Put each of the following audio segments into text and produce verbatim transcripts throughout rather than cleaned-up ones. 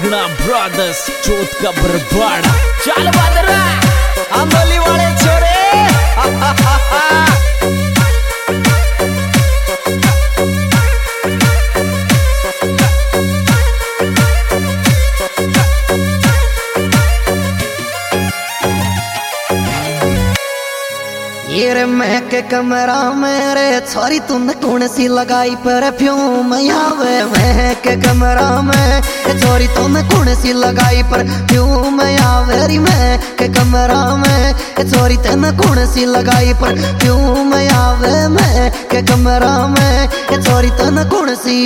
पागना brothers चोट का बरबाड़ा। चल बदरा आंदोली वाले छोरे ये रे महक कमरा मेरे छोरी तूने कौन सी लगाई परफ्यूम आवे महक कमरा में छोरी तूने कौन सी लगाई परफ्यूम आवे री महक कमरा में छोरी तूने कौन सी लगाई परफ्यूम आवे महक कमरा में छोरी तूने कौन सी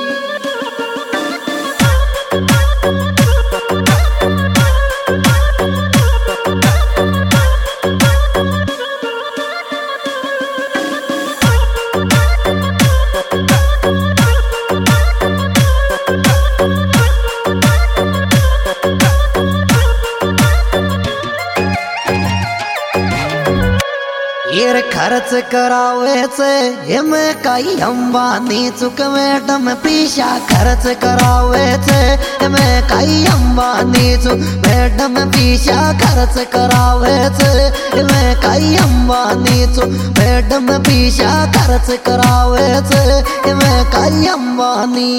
ये खर्च करावे से ये मैं कई अंबानी चुक मैडम पीछा खर्च करावे से ये मैं कई अंबानी चुक मैडम पीछा खर्च करावे से ये मैं कई अंबानी चुक मैडम पीछा खर्च करावे से ये मैं कई अंबानी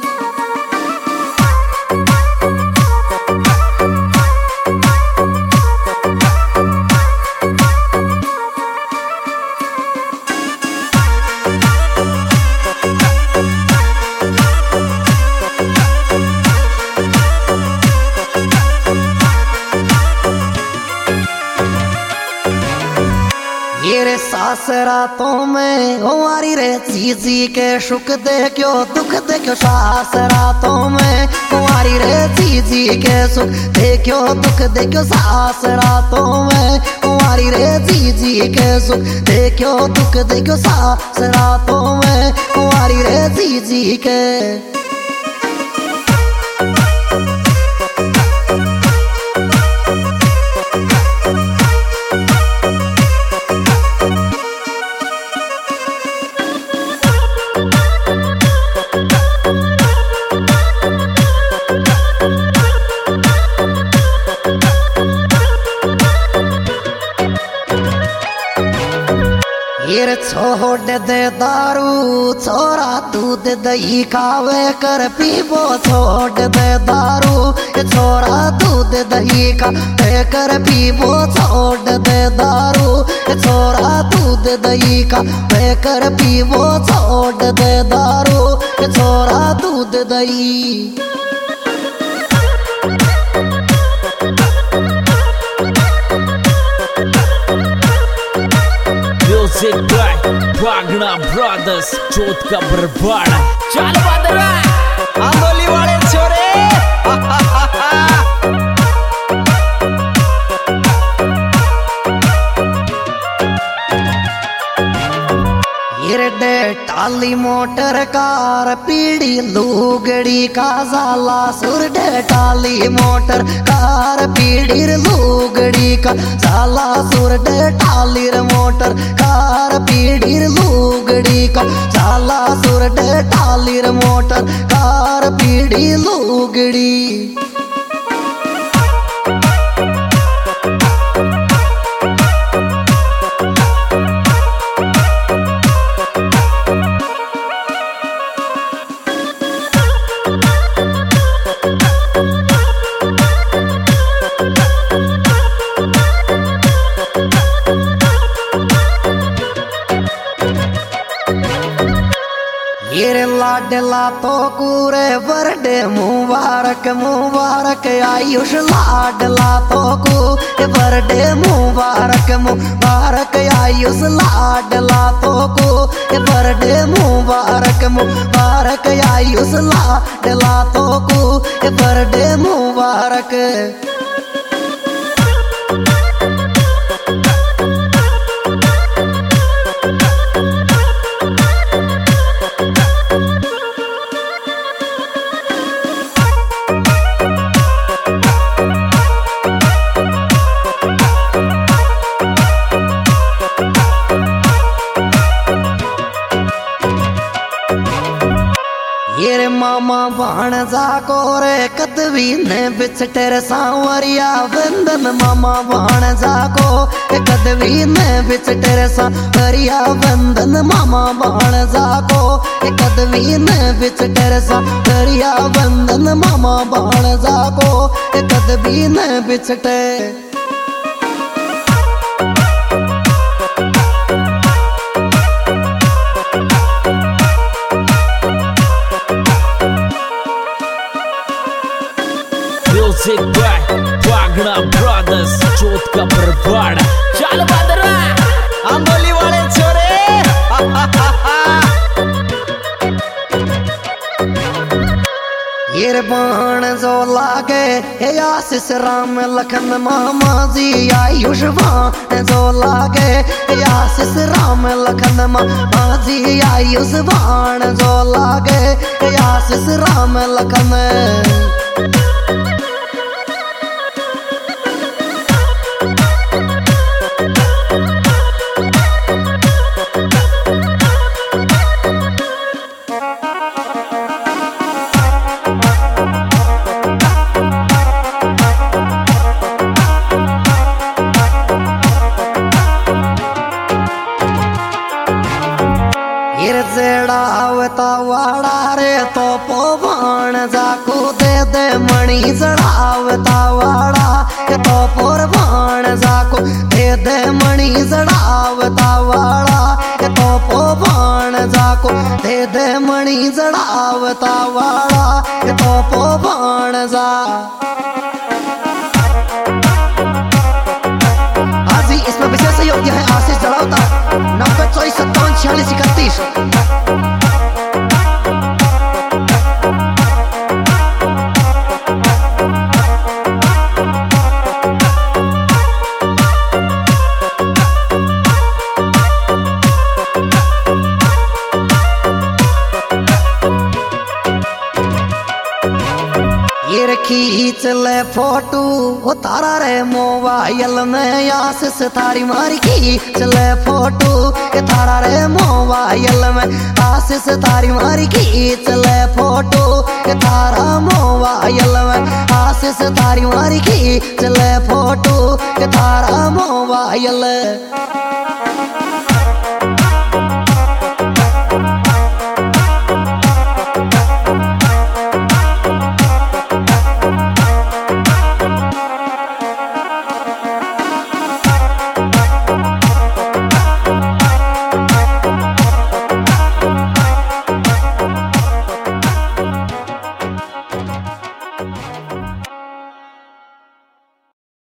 ये रे सासरा तो में हमारी रे चीजी के सुख दे क्यों दुख दे क्यों सासरा तो में हमारी रे चीजी के सुख दे क्यों दुख दे क्यों सासरा तो में हमारी रे चीजी के सुख दे क्यों दुख दे क्यों सासरा तो में हमारी रे चीजी के छोड़ दे दारू छोरा दूध दही खावे कर पीबो छोड़ दे दारू छोरा दूध दही खावे कर पीबो छोड़ दे दारू छोरा दूध दही खावे कर पीबो छोड़ दे दारू छोरा दूध दही पागना ब्रदर्स चोट का बरबाड़ा। चल बदरा आंदोली वाले छोरे दे टाली मोटर कार पीड़ी लूगड़ी का जाला सुर दे टाली मोटर कार पीड़ी लूगड़ी का जाला सुर दे टाली मोटर कार पीड़ी लूगड़ी का जाला सुर दे टाली मोटर कार पीड़ी लूगड़ी लाडला तो कूरे बरडे मुबारक मुबारक आयुष लाडला तो कू बरडे मुबारक मुबारक आयुष लाडला तो कू बरडे मुबारक मुबारक आयुष लाडला तो कू बरडे मुबारक ये मामा भाणजा को रे कदवी ने बिछटेर सांवरिया बंधन मामा भाणजा को कदवी ने बिछटेर सांवरिया बंधन मामा भाणजा को कदवी ने बिछटेर सांवरिया बंधन मामा भाणजा को कदवी ने बिछटे Music by Wagner Brothers, चोट का बरवाड़ा। चल बदरा अंबोली वाले छोरे ये बाण जो लागे हे आशीष राम लखन मामा जी आयुष्मान जो लागे हे आशीष राम लखन मामा जी आयुष्मान जो लागे हे आशीष राम लखन जेड़ावता वाड़ा रे तो पोवाण जाको दे दे मणि जड़ावता वाड़ा के तो पोरवाण जाको दे दे मणि जड़ावता वाड़ा के तो पोवाण जाको दे दे मणि जड़ावता वाड़ा के तो पोवाण जा आज ही इसमें विशेष योग्य है आशीष जड़ावता नब्बे चौबीस सत्तावन छियालीस इकतीस खींच ले फोटो वो तारा रे मोबाइल में आशीष थारी मारी खींच ले फोटो ये तारा रे मोबाइल में आशीष थारी मारी खींच ले फोटो ये तारा मोबाइल में आशीष थारी मारी खींच ले फोटो ये तारा मोबाइल